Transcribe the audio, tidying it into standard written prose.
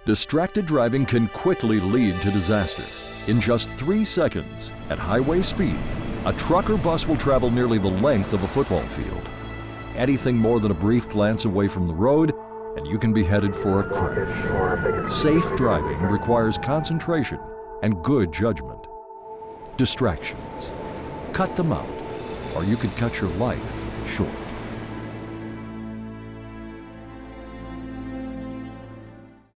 Distracted driving can quickly lead to disaster. In just 3 seconds, at highway speed, a truck or bus will travel nearly the length of a football field. Anything more than a brief glance away from the road, and you can be headed for a crash. Safe driving requires concentration and good judgment. Distractions. Cut them out, or you could cut your life short.